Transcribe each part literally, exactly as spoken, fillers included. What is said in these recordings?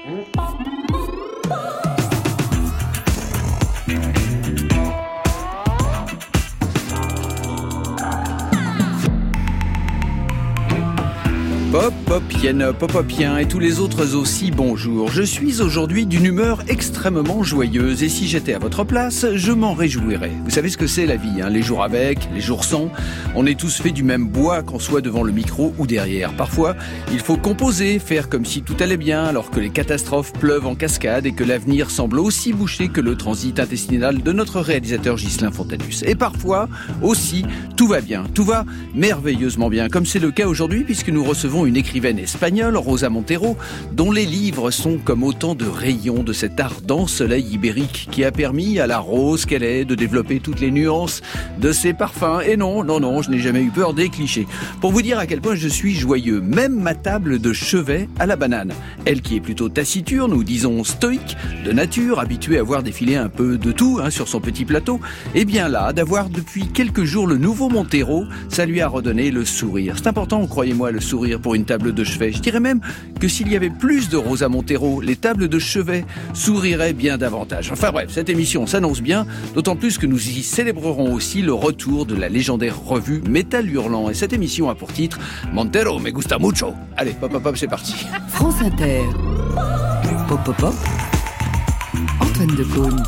Pop, popienne, popopien et tous les autres aussi, bonjour. Je suis aujourd'hui d'une humeur extrêmement joyeuse et si j'étais à votre place, je m'en réjouirais. Vous savez ce que c'est la vie, hein, les jours avec, les jours sans. On est tous faits du même bois, qu'on soit devant le micro ou derrière. Parfois, il faut composer, faire comme si tout allait bien alors que les catastrophes pleuvent en cascade et que l'avenir semble aussi bouché que le transit intestinal de notre réalisateur Ghislain Fontanus. Et parfois, aussi, tout va bien, tout va merveilleusement bien, comme c'est le cas aujourd'hui puisque nous recevons une écrivaine espagnole, Rosa Montero, dont les livres sont comme autant de rayons de cet ardent soleil ibérique qui a permis à la rose qu'elle est de développer toutes les nuances de ses parfums. Et non, non, non, je n'ai jamais eu peur des clichés. Pour vous dire à quel point je suis joyeux, même ma table de chevet à la banane. Elle qui est plutôt taciturne, ou disons stoïque, de nature, habituée à voir défiler un peu de tout hein, sur son petit plateau, et bien là, d'avoir depuis quelques jours le nouveau Montero, ça lui a redonné le sourire. C'est important, croyez-moi, le sourire pour une table de chevet. Je dirais même que s'il y avait plus de Rosa Montero, les tables de chevet souriraient bien davantage. Enfin bref, cette émission s'annonce bien, d'autant plus que nous y célébrerons aussi le retour de la légendaire revue Métal Hurlant. Et cette émission a pour titre Montero me gusta mucho. Allez, pop, pop, pop, c'est parti. France Inter. Pop, pop, pop. Antoine Decaune.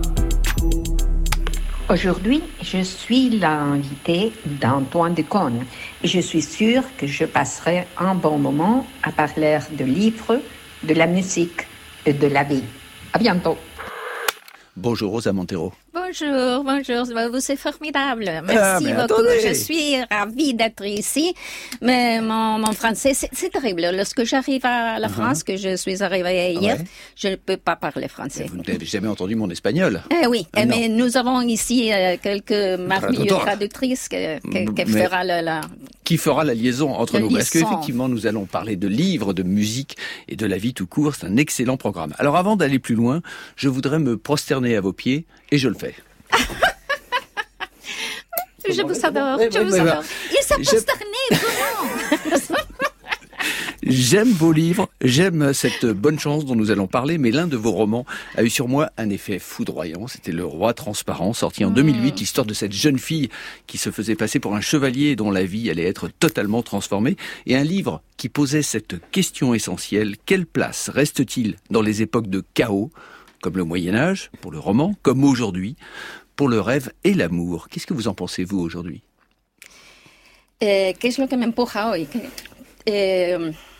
Aujourd'hui, je suis l'invité d'Antoine Decaune et je suis sûre que je passerai un bon moment à parler de livres, de la musique et de la vie. À bientôt. Bonjour Rosa Montero. Bonjour, bonjour, vous êtes formidable. Merci ah, beaucoup, attendez. je suis ravie d'être ici. Mais mon, mon français, c'est, c'est terrible. Lorsque j'arrive à la France, uh-huh. que je suis arrivée hier, ouais. je ne peux pas parler français. Et vous n'avez jamais entendu mon espagnol? Eh oui, ah, mais nous avons ici euh, quelques merveilleuses traductrices que, que, que fera la, la... Qui fera la liaison entre la nous? liaison. Parce qu'effectivement, nous allons parler de livres, de musique et de la vie tout court. C'est un excellent programme. Alors avant d'aller plus loin, je voudrais me prosterner à vos pieds et je le fais. Je vous adore, je vous adore. Il s'est prosterné, vraiment. J'aime vos livres, j'aime cette bonne chance dont nous allons parler, mais l'un de vos romans a eu sur moi un effet foudroyant. C'était Le Roi transparent, sorti en mmh. deux mille huit, l'histoire de cette jeune fille qui se faisait passer pour un chevalier dont la vie allait être totalement transformée. Et un livre qui posait cette question essentielle, quelle place reste-t-il dans les époques de chaos, comme le Moyen-Âge, pour le roman, comme aujourd'hui, pour le rêve et l'amour? Qu'est-ce que vous en pensez, vous, aujourd'hui? Eh, ¿Qué es lo que me empuja hoy? Eh,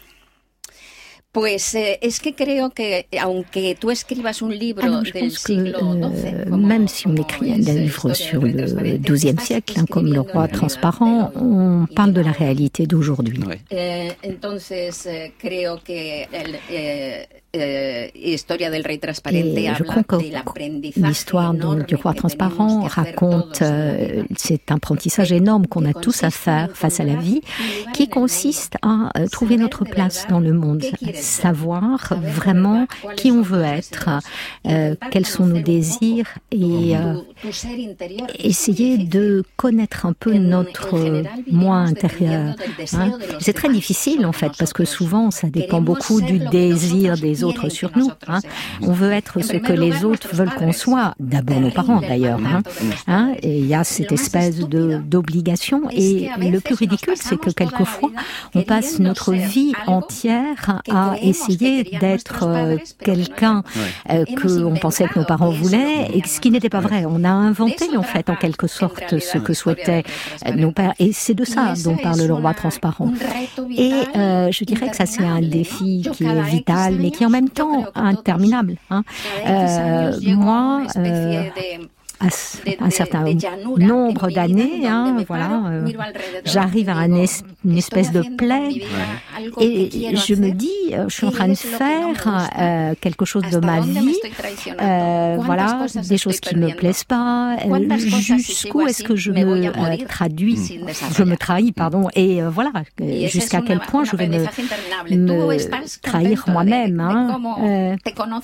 Pues eh, es que creo que aunque tú escribas un libro Alors, je del pense que siglo doce, euh, como, même si on écrit un livre sur le douzième siècle, hein, comme Le Roi transparent, on parle de la réalité d'aujourd'hui. Ouais. Eh, entonces eh, creo que el, eh, eh, Historia del Rey Transparente Et je habla crois que del aprendizaje l'histoire enorme du Roi que transparent tenemos que hacer raconte todos en la euh, vida. cet apprentissage énorme qu'on a tous à faire face à la vie, qui consiste à euh, trouver notre place dans le monde, savoir vraiment qui on veut être, euh, quels sont nos désirs et euh, essayer de connaître un peu notre moi intérieur. Hein. C'est très difficile en fait parce que souvent ça dépend beaucoup du désir des autres sur nous. Hein. On veut être ce que les autres veulent qu'on soit, d'abord nos parents d'ailleurs. Hein. Hein. Et il y a cette espèce de d'obligation et le plus ridicule c'est que quelquefois on passe notre vie entière à essayer d'être euh, quelqu'un euh, qu'on pensait que nos parents voulaient, et ce qui n'était pas vrai. On a inventé en fait en quelque sorte ce que souhaitaient euh, nos pères, et c'est de ça dont parle Le Roi transparent. Et euh, je dirais que ça c'est un défi qui est vital, mais qui est en même temps interminable. Hein. Euh, moi, euh, à un certain nombre d'années, hein, voilà, euh, j'arrive à un es- une espèce de plaie et je me dis, je suis en train de faire euh, quelque chose de ma vie, euh, voilà, des choses qui me plaisent pas, euh, jusqu'où est-ce que je me euh, traduis, je me trahis, pardon, et euh, voilà, jusqu'à quel point je vais me, me trahir moi-même. Hein. Euh,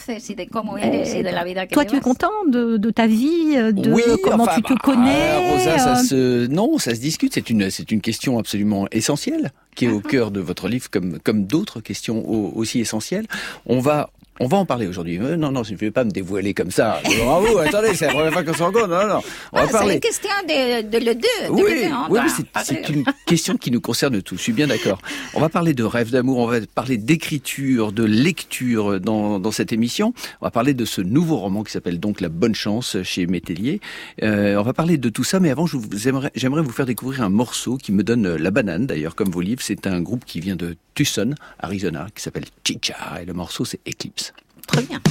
euh, toi, tu es content de, de ta vie? De oui, comment enfin, tu te bah, connais? Rosa, ça euh... se... Non, ça se discute. C'est une, c'est une question absolument essentielle qui est au cœur de votre livre, comme, comme d'autres questions aussi essentielles. On va On va en parler aujourd'hui. Euh, non, non, je ne vais pas me dévoiler comme ça. Bravo, attendez, c'est la première fois qu'on se rencontre. Non, non, on va ah, parler. C'est une question de, de le deux. Oui, de le deux, oui, c'est, c'est une question qui nous concerne tous. Je suis bien d'accord. On va parler de rêve d'amour, on va parler d'écriture, de lecture dans, dans cette émission. On va parler de ce nouveau roman qui s'appelle donc La Bonne Chance chez Métellier. Euh, on va parler de tout ça, mais avant, je vous aimerais, j'aimerais vous faire découvrir un morceau qui me donne la banane, d'ailleurs, comme vos livres. C'est un groupe qui vient de Tucson, Arizona, qui s'appelle Chicha, et le morceau c'est Eclipse. Très bien.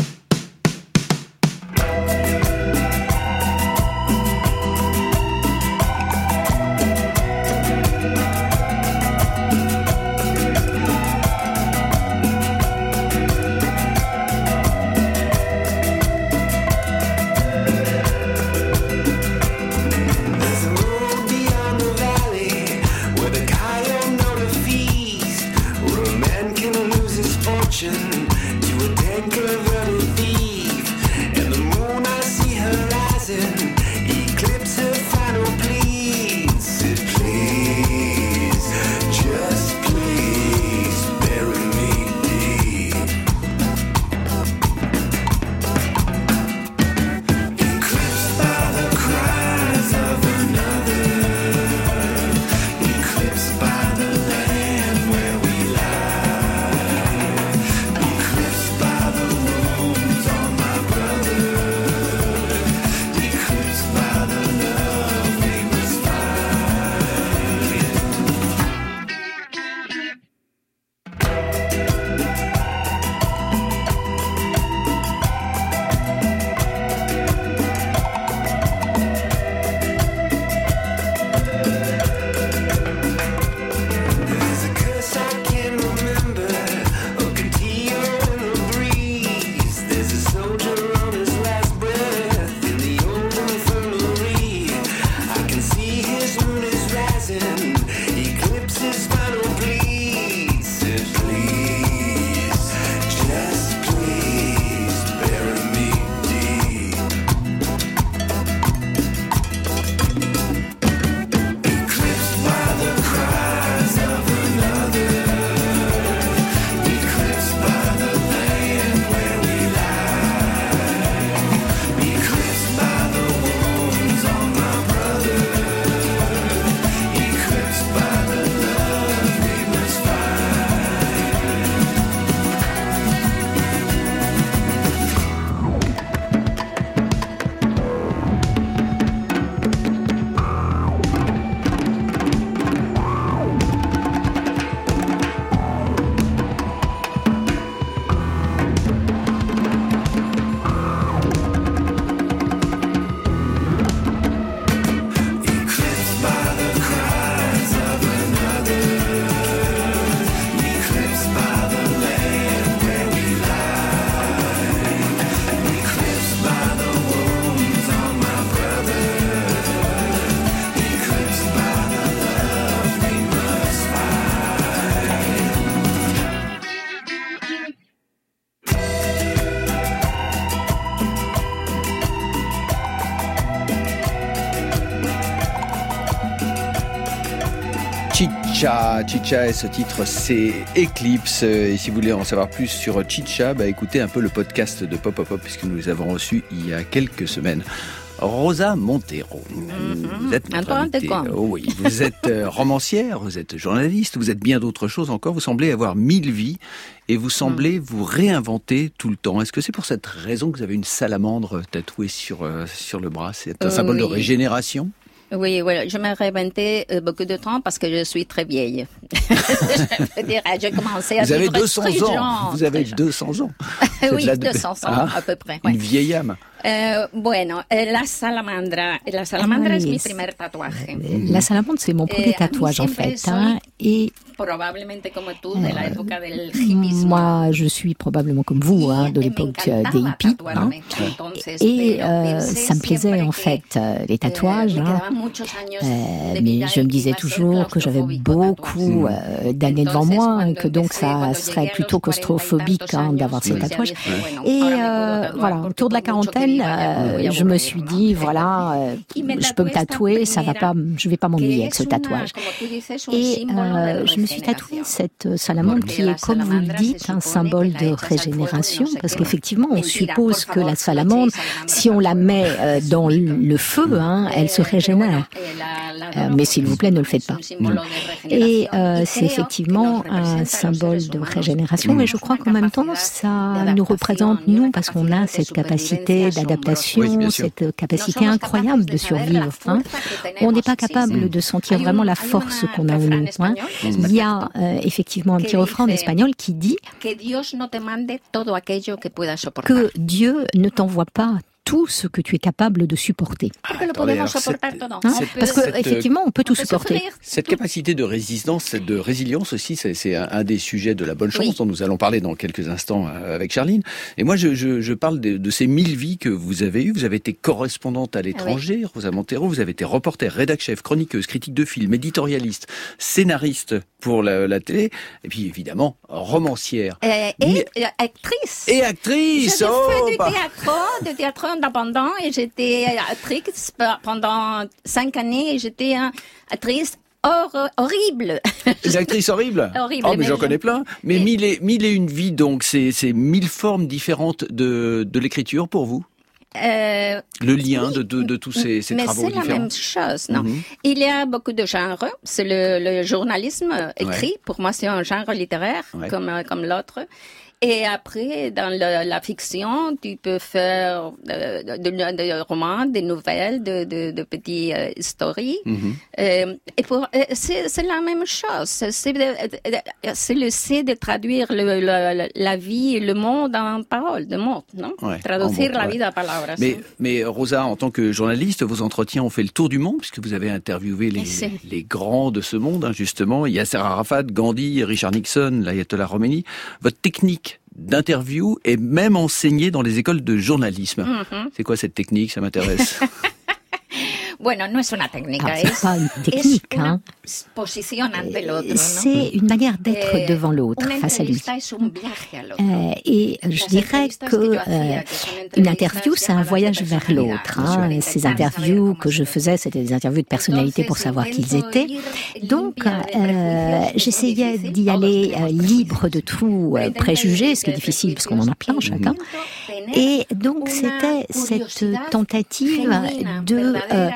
Chicha, Chicha, et ce titre c'est Eclipse. Et si vous voulez en savoir plus sur Chicha, bah écoutez un peu le podcast de Pop Pop Pop, puisque nous les avons reçus il y a quelques semaines. Rosa Montero, Mm-hmm. vous êtes notre invitée. Oh oui, vous êtes romancière, vous êtes journaliste, vous êtes bien d'autres choses encore. Vous semblez avoir mille vies et vous semblez mm. vous réinventer tout le temps. Est-ce que c'est pour cette raison que vous avez une salamandre tatouée sur euh, sur le bras? C'est un euh, symbole oui. de régénération? Oui, voilà. Je me réinventais euh, beaucoup de temps parce que je suis très vieille. Je veux dire, j'ai commencé à vous vivre avez deux cents ans. Jean, Vous avez deux cents ans. Oui, deux cents ans ah, à peu près. Une ouais. vieille âme. Euh, bueno, la salamandra. La salamandra ah, es mi primer tatuaje. La salamandre, c'est mon premier tatouage en fait. Hein, et probablement comme tu, de la época del hippisme. Moi, je suis probablement comme vous, hein, de l'époque des hippies. Hein. Et euh, ça me plaisait en fait, les tatouages. Hein. Euh, mais je me disais toujours que j'avais beaucoup euh, d'années devant moi, et que donc ça serait plutôt claustrophobique hein, d'avoir ces tatouages. Et euh, voilà, autour de la quarantaine, gamine, euh, je me suis dit, voilà, euh, je peux me tatouer, ça va pas, je vais pas m'ennuyer avec ce tatouage. Et euh, je me suis tatouée cette salamandre qui est, comme vous le dites, un symbole de régénération, parce qu'effectivement, on suppose que la salamandre, si on la met euh, dans le feu, hein, elle se régénère. Euh, mais s'il vous plaît, ne le faites pas. Et euh, c'est effectivement un symbole de régénération, mais je crois qu'en même temps, ça nous représente, nous, parce qu'on a cette capacité d'adaptation, oui, cette capacité incroyable de survivre. Hein. On n'est pas capable de sentir vraiment la force qu'on a en nous. Hein. Il y a euh, effectivement un petit refrain en espagnol qui dit que Dieu ne t'envoie pas tout ce que tu es capable de supporter. Ah, attendez, alors, cette, hein Parce qu'effectivement, on peut tout supporter. Cette capacité de résistance, de résilience aussi, c'est, c'est un, un des sujets de la bonne chance oui. dont nous allons parler dans quelques instants avec Charline. Et moi, je, je, je parle de, de ces mille vies que vous avez eues. Vous avez été correspondante à l'étranger, oui. Rosa Montero. Vous avez été reporter, rédac-chef, chroniqueuse, critique de film, éditorialiste, scénariste pour la, la télé. Et puis, évidemment, romancière. Euh, et Mais... actrice. Et actrice. J'ai oh, fait du bah... théâtre, du théâtre indépendant et j'étais actrice pendant cinq années et j'étais une actrice hor- horrible. Une actrice horrible. Horrible. Oh, mais, mais j'en je... connais plein. Mais et... mille, et, mille et une vies, donc, c'est, c'est mille formes différentes de, de l'écriture pour vous? Euh, le lien oui, de, de, de tous ces, ces travaux différents. Mais c'est la même chose, non. Mm-hmm. Il y a beaucoup de genres. C'est le, le journalisme écrit. Ouais. Pour moi, c'est un genre littéraire, ouais. comme, comme l'autre. Et après, dans le, la fiction, tu peux faire euh, des de romans, des nouvelles, de, de, de petites euh, stories. Mm-hmm. Euh, et pour, euh, c'est, c'est la même chose. C'est, c'est le c'est de traduire le, le, la vie, le monde en paroles, de mots, non? Ouais, Traduire bon, la ouais. vie en palabras. Mais, mais Rosa, en tant que journaliste, vos entretiens ont fait le tour du monde, puisque vous avez interviewé les, les grands de ce monde, hein, justement. Yasser Arafat, Gandhi, Richard Nixon, l'ayatollah Khomeini. Votre technique d'interview est même enseignée dans les écoles de journalisme. Mm-hmm. C'est quoi cette technique? Ça m'intéresse. Bueno, no es una técnica, ah, c'est pas une technique, es una hein. posición ante l'autre, c'est ¿no? une manière d'être eh, devant l'autre, face à lui. Euh, et je dirais que euh, une interview, c'est un voyage vers l'autre. Hein. Ces interviews que je faisais, c'était des interviews de personnalités pour savoir qui ils étaient. Donc, euh, j'essayais d'y aller euh, libre de tout euh, préjugé, ce qui est difficile parce qu'on en a plein chacun. Et donc, c'était cette tentative de euh,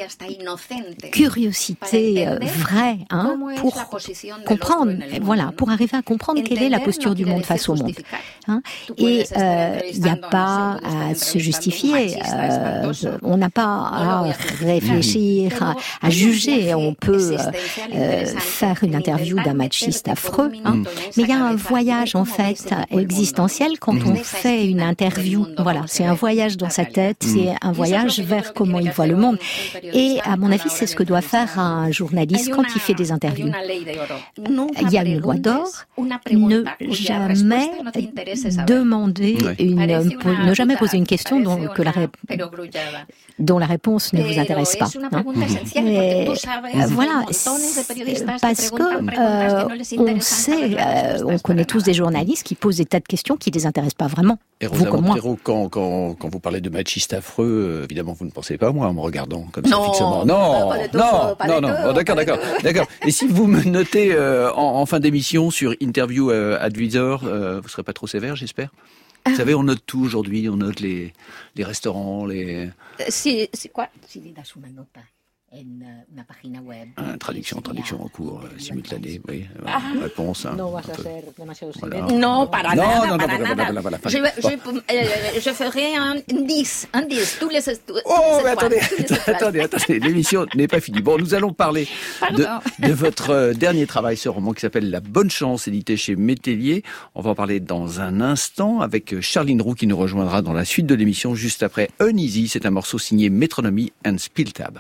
curiosité euh, vraie, hein, pour comprendre, voilà, pour arriver à comprendre quelle est la posture du monde face au monde. Hein. Et il euh, n'y a pas à se justifier, euh, on n'a pas à réfléchir, à, à juger. On peut euh, faire une interview d'un machiste affreux, hein, mais il y a un voyage en fait existentiel quand on fait une interview. Voilà, c'est un voyage dans sa tête, c'est un voyage vers comment il voit le monde. Et à mon avis, c'est ce que doit faire un journaliste quand il fait des interviews. Il y a une loi d'or, ne jamais demander une, ne jamais poser une question dont, que la, dont la réponse ne vous intéresse pas. Hein. Et, euh, voilà, parce que euh, on sait, euh, on connaît tous des journalistes qui posent des tas de questions qui ne les intéressent pas vraiment. Et Rosa Montero, quand, quand, quand vous parlez de machistes affreux, évidemment, vous ne pensez pas à moi en me regardant comme ça non, fixement. Non, tout, non, non, non. Oh, d'accord, d'accord, d'accord. Et si vous me notez euh, en, en fin d'émission sur Interview euh, Advisor, euh, vous serez pas trop sévère, j'espère. Vous savez, on note tout aujourd'hui. On note les les restaurants, les. C'est c'est quoi? Ah, traduction, traduction en cours, euh, simultanée, oui. Euh, ah. Réponse. Hein, voilà. Non, para non, nada, non, para non, nada. Non, non, non, je, je, euh, je ferai un dix, un dix, tous les... Tous oh, mais attendez, attendez, attendez, l'émission n'est pas finie. Bon, nous allons parler de, de votre euh, dernier travail, ce roman qui s'appelle La Bonne Chance, édité chez Métellier. On va en parler dans un instant avec Charline Roux qui nous rejoindra dans la suite de l'émission juste après Uneasy. C'est un morceau signé Metronomy and Spilltab.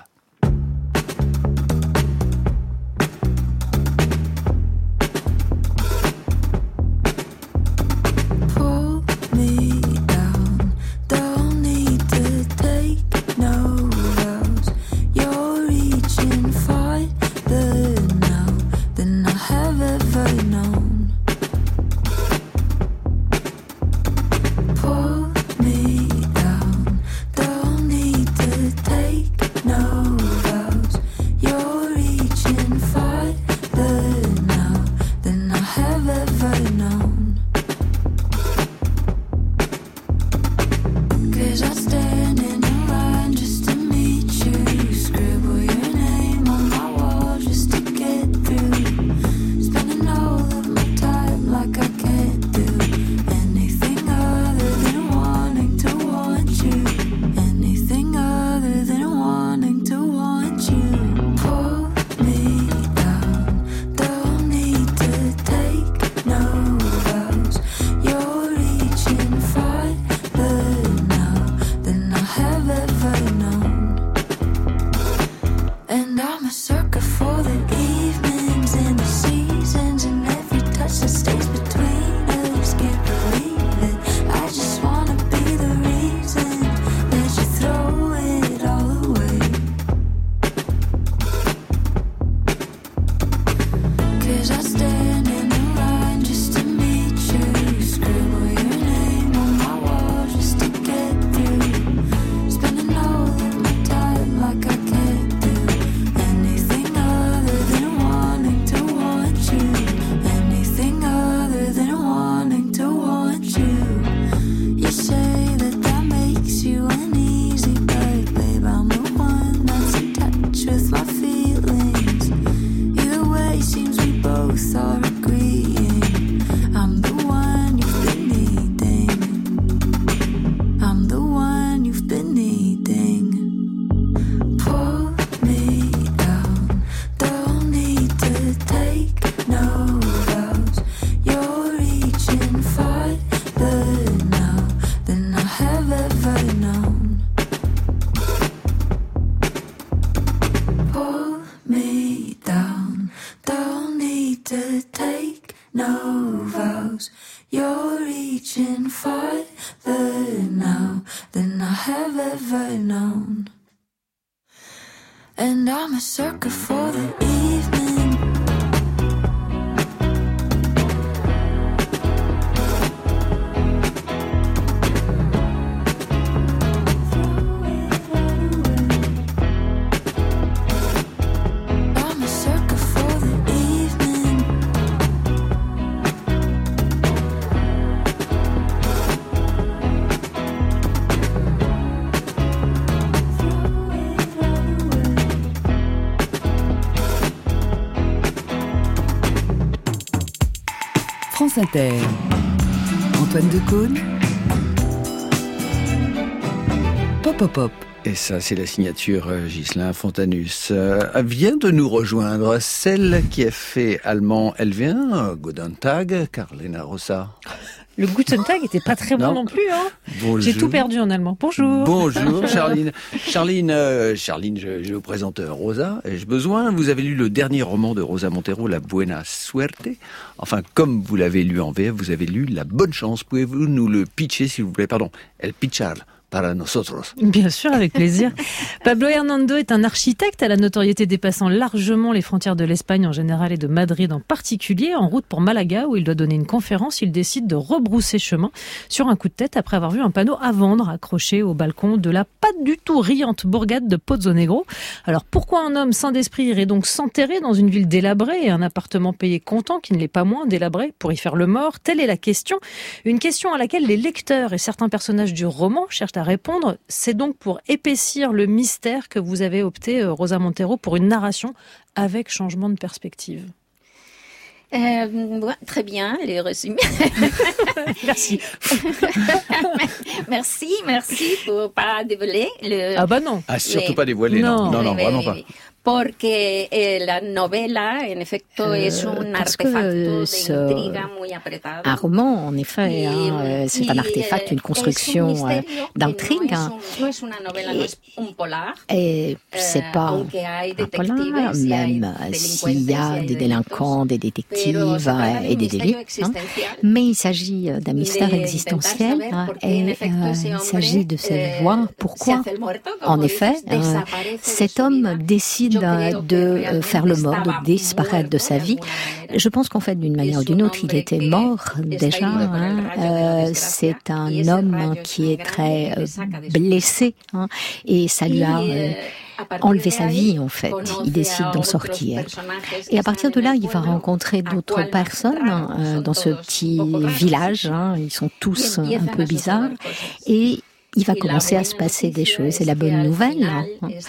reaching farther now than I have ever known. And I'm a sucker for the evening. I'm a sucker for the evening. France Inter. Antoine Decaune. Pop Pop Pop. Et ça, c'est la signature euh, Ghislain Fontanus. Euh, vient de nous rejoindre celle qui a fait allemand, elle vient, euh, Guten Tag, Carolina Rosa. Le Guten Tag était pas très bon non, non plus, hein. Bonjour. J'ai tout perdu en allemand. Bonjour. Bonjour, Charline. Charline, euh, Charline, je, je vous présente Rosa. Ai-je besoin? Vous avez lu le dernier roman de Rosa Montero, La Buena Suerte. Enfin, comme vous l'avez lu en V F, vous avez lu La Bonne Chance. Pouvez-vous nous le pitcher, s'il vous plaît? Pardon, El Pitchar. Para nosotros. Bien sûr, avec plaisir. Pablo Hernando est un architecte à la notoriété dépassant largement les frontières de l'Espagne en général et de Madrid en particulier. En route pour Malaga, où il doit donner une conférence, il décide de rebrousser chemin sur un coup de tête après avoir vu un panneau à vendre accroché au balcon de la pas du tout riante bourgade de Pozo Negro. Alors pourquoi un homme sain d'esprit irait donc s'enterrer dans une ville délabrée et un appartement payé comptant qui ne l'est pas moins délabré pour y faire le mort? Telle est la question. Une question à laquelle les lecteurs et certains personnages du roman cherchent à répondre. C'est donc pour épaissir le mystère que vous avez opté, Rosa Montero, pour une narration avec changement de perspective. Euh, ouais, très bien, les résumés. Merci. merci, merci pour pas dévoiler le... Ah bah non. Ah, surtout les... pas dévoiler, non, non, non, non oui, vraiment oui, pas. Oui. Porque eh, la novela, en efecto, euh, es un artefacto ce... de intriga muy apretado. Un roman, en effet, y, hein, c'est y, un artefact, une construction euh, d'intrigue. No no es una novela, no es un polar. Et c'est pas un polar, même s'il y a des délinquants, des détectives et des délits. Hein. Mais il s'agit d'un mystère existentiel hein, et euh, il s'agit de cette voix. Pourquoi? En effet, euh, cet homme décide de faire le mort, de disparaître de sa vie. Je pense qu'en fait, d'une manière ou d'une autre, il était mort déjà. Hein. Euh, c'est un homme qui est très euh, blessé hein, et ça lui a euh, enlevé sa vie en fait. Il décide d'en sortir. Et à partir de là, il va rencontrer d'autres personnes euh, dans ce petit village. Hein. Ils sont tous un peu bizarres et il va commencer à se passer des choses. Et la bonne nouvelle, hein,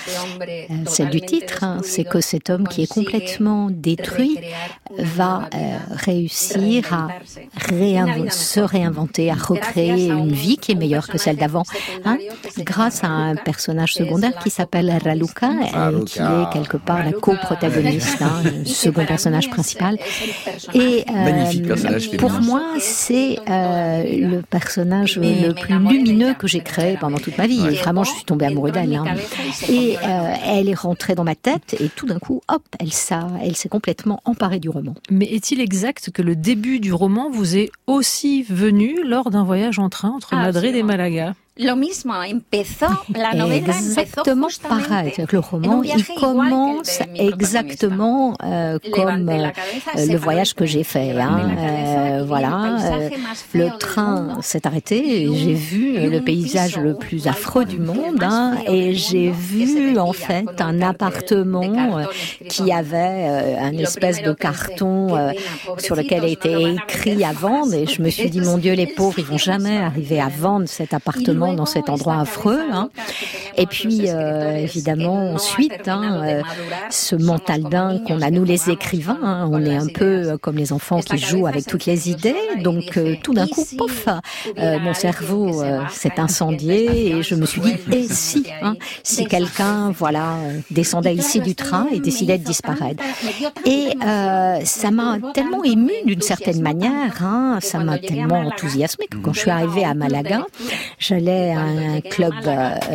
celle du titre, hein, c'est que cet homme qui est complètement détruit va euh, réussir à réinv- se réinventer, à recréer une vie qui est meilleure que celle d'avant, hein, grâce à un personnage secondaire qui s'appelle Raluca, elle, qui est quelque part la co-protagoniste, hein, le second personnage principal. Et euh, pour moi, c'est euh, le personnage le plus lumineux que j'ai créé pendant toute ma vie. Et vraiment, je suis tombée amoureuse d'elle. Hein. Et euh, elle est rentrée dans ma tête et tout d'un coup, hop, elle, ça, elle s'est complètement emparée du roman. Mais est-il exact que le début du roman vous est aussi venu lors d'un voyage en train entre Madrid et Malaga? Lo mismo, empezó, la novela exactement pareil. Le roman, il commence exactement euh, comme euh, le voyage que j'ai fait. Hein. Euh, voilà, euh, le train s'est arrêté et j'ai vu le paysage le plus affreux du monde. Hein, et j'ai vu en fait un appartement euh, qui avait euh, un espèce de carton euh, sur lequel était écrit à vendre. Et je me suis dit, mon Dieu, les pauvres, ils vont jamais arriver à vendre cet appartement dans cet endroit affreux. Hein. Et puis, euh, évidemment, ensuite, hein, euh, ce mental dingue qu'on a, nous les écrivains, hein, on est un peu comme les enfants qui jouent avec toutes les idées. Donc, euh, tout d'un coup, pouf, euh, mon cerveau euh, s'est incendié et je me suis dit, et si, hein, si quelqu'un, voilà, descendait ici du train et décidait de disparaître. Et euh, ça m'a tellement émue d'une certaine manière, hein, ça m'a tellement enthousiasmée que quand je suis arrivée à Malaga, j'allais à un club euh, de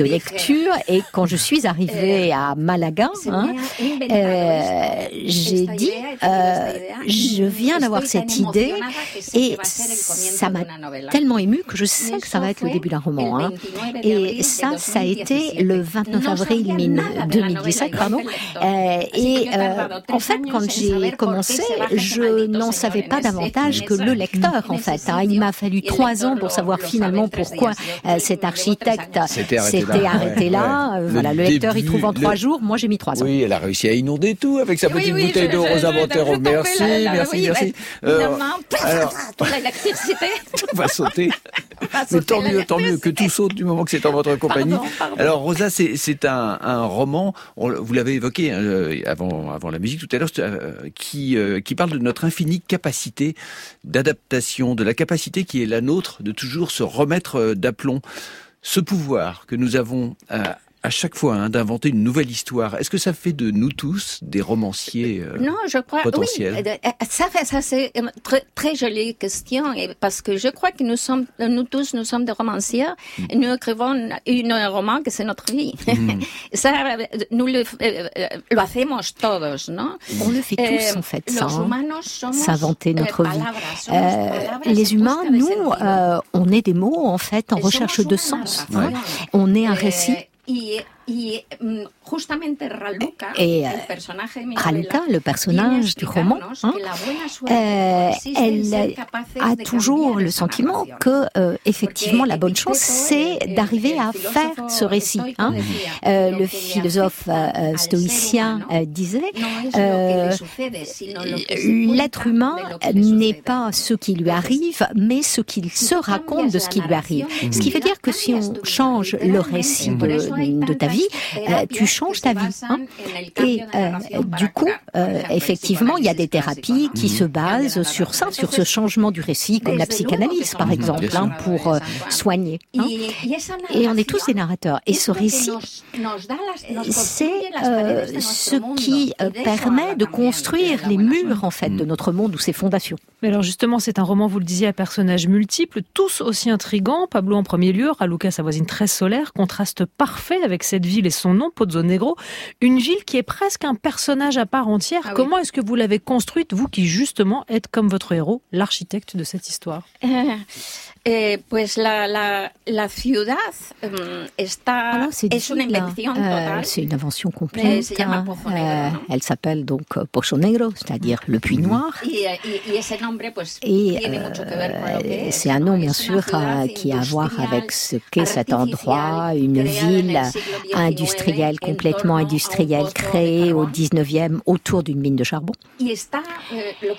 lecture. Et quand je suis arrivée à Malaga, hein, euh, j'ai dit, euh, je viens d'avoir cette idée et ça m'a tellement émue que je sais que ça va être le début d'un roman. Hein. Et ça, ça a été le vingt-neuf avril deux mille dix-sept, pardon. Euh, et euh, en fait, quand j'ai commencé, je n'en savais pas davantage que le lecteur, en fait. Hein. Il m'a fallu trois ans pour savoir finalement pourquoi euh, cet architecte s'était arrêté là. Arrêté là. Ouais. Euh, voilà, le, le lecteur début, y trouve en trois le... jours. Moi, j'ai mis trois ans. Oui, elle a réussi à inonder tout avec sa petite oui, oui, bouteille d'eau, Rosa Montero. Merci, merci, oui, merci. Euh, alors, toute l'électricité. Tout va sauter. Va Mais tant mieux, tant mieux que tout saute du moment que c'est en votre compagnie. Pardon, pardon. Alors, Rosa, c'est, c'est un, un roman. On, vous l'avez évoqué hein, avant, avant la musique tout à l'heure, euh, qui, euh, qui parle de notre infinie capacité d'adaptation, de la capacité qui est la nôtre de toujours se remettre d'aplomb. Ce pouvoir que nous avons à, à chaque fois hein, d'inventer une nouvelle histoire, est-ce que ça fait de nous tous des romanciers euh, non, je crois, potentiels? Oui, ça, ça c'est une très, très jolie question parce que je crois que nous sommes, nous tous, nous sommes des romanciers mm. et nous écrivons une, un roman que c'est notre vie. Mm. Ça, nous le, lo hacemos todos, non? On le fait tous en fait, ça, hein, s'inventer notre vie. Euh, les humains, nous, euh, on est des mots en fait en recherche de sens. Ouais. Hein. On est un récit. Et euh, Raluca, le personnage du roman, hein, euh, elle a toujours le sentiment que, euh, effectivement, la bonne chose, c'est d'arriver à faire ce récit. Hein. Euh, le philosophe euh, stoïcien euh, disait euh, l'être humain n'est pas ce qui lui arrive, mais ce qu'il se raconte de ce qui lui arrive. Ce qui veut dire que si on change le récit de, de ta vie, euh, tu changes ta vie. Hein. Et euh, du coup, euh, effectivement, il y a des thérapies qui se basent sur ça, sur ce changement du récit, comme la psychanalyse, par exemple, hein, pour euh, soigner. Hein. Et on est tous des narrateurs. Et ce récit, c'est euh, ce qui euh, permet de construire les murs, en fait, de notre monde ou ses fondations. Mais alors justement, c'est un roman, vous le disiez, à personnages multiples, tous aussi intrigants. Pablo en premier lieu, Raluca, sa voisine très solaire, contraste parfait avec cette ville et son nom, Pozonegro, une ville qui est presque un personnage à part entière. Ah oui. Comment est-ce que vous l'avez construite, vous qui justement êtes comme votre héros, l'architecte de cette histoire? euh, eh, pues la, la, la ciudad um, está, Alors, c'est es une invention euh, c'est une invention complète. Hein. Euh, elle s'appelle donc Pozonegro, c'est-à-dire le puits noir. Et, et, et, nombre, pues, et euh, c'est un nom bien sûr euh, qui a à voir avec ce qu'est cet endroit, une ville industrielle, complètement industrielle, créée au dix-neuvième autour d'une mine de charbon. Et euh,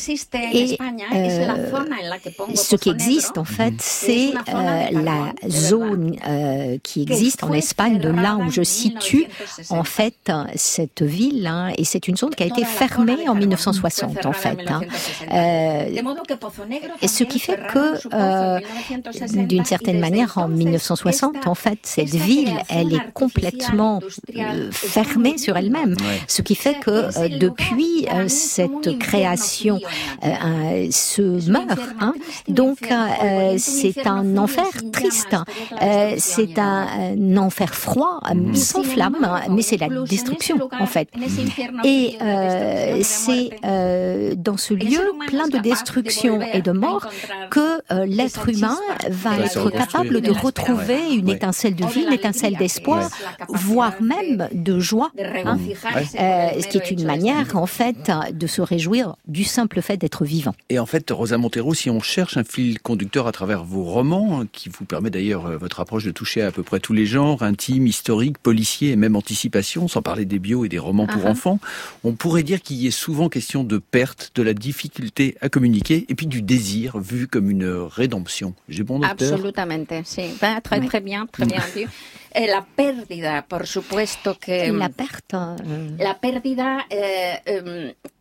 ce qui existe en fait, c'est euh, la zone euh, qui existe en Espagne, de là où je situe en fait cette ville, hein, et c'est une zone qui a été fermée en mille neuf cent soixante en fait. Hein. Euh, et ce qui fait que, euh, d'une certaine manière, en mille neuf cent soixante, en fait, cette ville, elle est complètement euh, fermée sur elle-même. Ouais. Ce qui fait que euh, depuis euh, cette création euh, se meurt. Hein. Donc euh, c'est un enfer triste. Euh, c'est un, un enfer froid, euh, sans flamme, mais c'est la destruction en fait. Et euh, c'est euh, dans ce lieu plein de destruction et de mort que euh, l'être humain va être capable de retrouver une étincelle de vie, une étincelle d'espoir, voire même de joie, hein, euh, ce qui est une manière en fait de se réjouir du simple fait d'être vivant. Et en fait, Rosa Montero, si on cherche un fil conducteur à travers vos romans, qui vous permet d'ailleurs votre approche de toucher à peu près tous les genres, intime, historique, policier et même anticipation, sans parler des bios et des romans pour uh-huh. enfants, on pourrait dire qu'il y ait souvent question de perte, de la difficulté à communiquer et puis du désir vu comme une rédemption. J'ai bon docteur? Absolument, si. Ben, très très bien, très bien dit. Et la pérdida, por supuesto que... La perte... Euh... La pérdida... Euh, euh,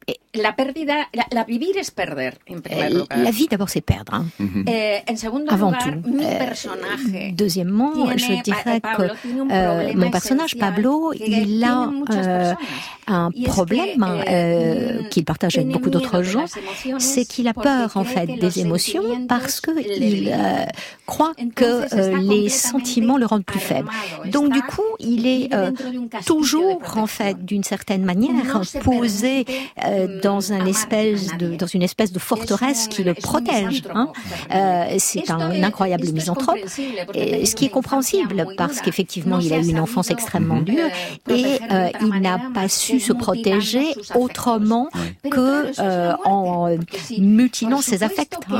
La pérdida, la, la vivir es perder, en primer lugar. La vie, d'abord, c'est perdre. Hein. Mm-hmm. Eh, en segundo Avant lugar, tout. mi Euh, personaje deuxièmement, tiene, je dirais Pablo, que tiene un euh, mon personnage, Pablo, il a euh, un problème euh, qu'il partage avec beaucoup d'autres gens, c'est qu'il a peur, en fait, des émotions parce qu'il euh, croit que euh, les sentiments le rendent plus faible. Donc, du coup, il est euh, toujours, en fait, d'une certaine manière, posé euh, dans, un espèce de, dans une espèce de forteresse qui le protège. Hein. Euh, c'est un incroyable misanthrope, et, ce qui est compréhensible parce qu'effectivement, il a eu une enfance extrêmement dure et euh, il n'a pas su se protéger autrement que euh, en mutilant ses affects. Hein.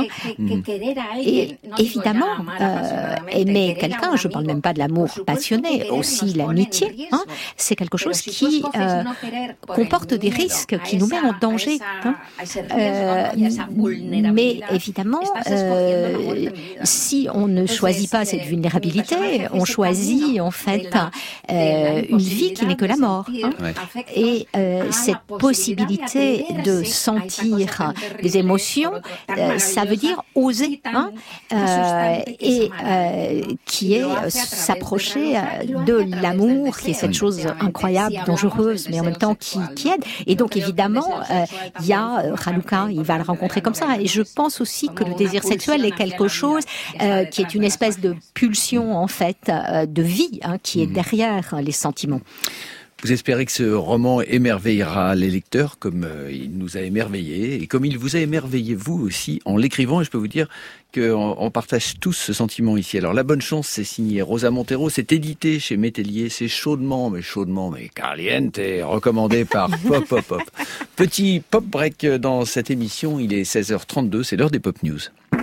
Et évidemment, euh, aimer quelqu'un, je ne parle même pas de l'amour passionné, aussi l'amitié, hein, c'est quelque chose qui euh, comporte des risques, qui nous met en danger. Hein. Euh, mais évidemment, euh, si on ne choisit pas cette vulnérabilité, on choisit en fait euh, une vie qui n'est que la mort. Hein. Et euh, cette possibilité de sentir des émotions, euh, ça veut dire oser, hein, euh, et euh, qui est euh, s'approcher de l'amour, qui est cette chose incroyable, dangereuse, mais en même temps qui, qui aide. Et donc évidemment, euh, il y a euh, Raluca, il va le rencontrer comme ça. Et je pense aussi que le désir sexuel est quelque chose euh, qui est une espèce de pulsion en fait euh, de vie, hein, qui est derrière les sentiments. Vous espérez que ce roman émerveillera les lecteurs comme euh, il nous a émerveillés et comme il vous a émerveillé vous aussi en l'écrivant. Et je peux vous dire qu'on on partage tous ce sentiment ici. Alors La Bonne Chance, c'est signé Rosa Montero, c'est édité chez Métellier, c'est chaudement, mais chaudement, mais caliente, recommandé par Pop Pop Pop. Petit pop break dans cette émission, il est seize heures trente-deux, c'est l'heure des Pop News.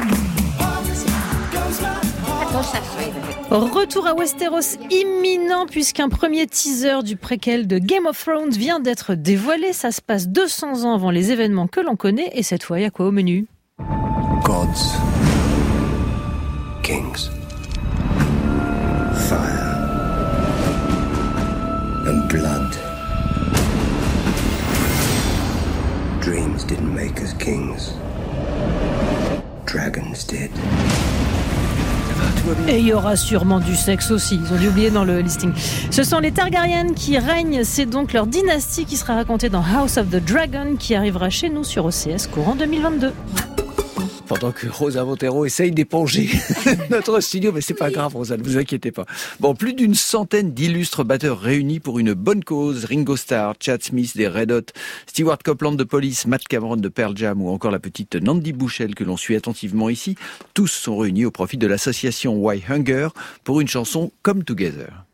Retour à Westeros imminent puisqu'un premier teaser du préquel de Game of Thrones vient d'être dévoilé. Ça se passe deux cents ans avant les événements que l'on connaît et cette fois, il y a quoi au menu ? Gods, kings, fire and blood. Dreams didn't make us kings. Dragons did. Et il y aura sûrement du sexe aussi, ils ont dû oublier dans le listing. Ce sont les Targaryen qui règnent, c'est donc leur dynastie qui sera racontée dans House of the Dragon qui arrivera chez nous sur O C S courant deux mille vingt-deux. Pendant que Rosa Montero essaye d'éponger notre studio, mais c'est pas grave Rosa, ne vous inquiétez pas. Bon, plus d'une centaine d'illustres batteurs réunis pour une bonne cause. Ringo Starr, Chad Smith des Red Hot, Stewart Copeland de Police, Matt Cameron de Pearl Jam ou encore la petite Nandi Bushell que l'on suit attentivement ici. Tous sont réunis au profit de l'association Why Hunger pour une chanson Come Together.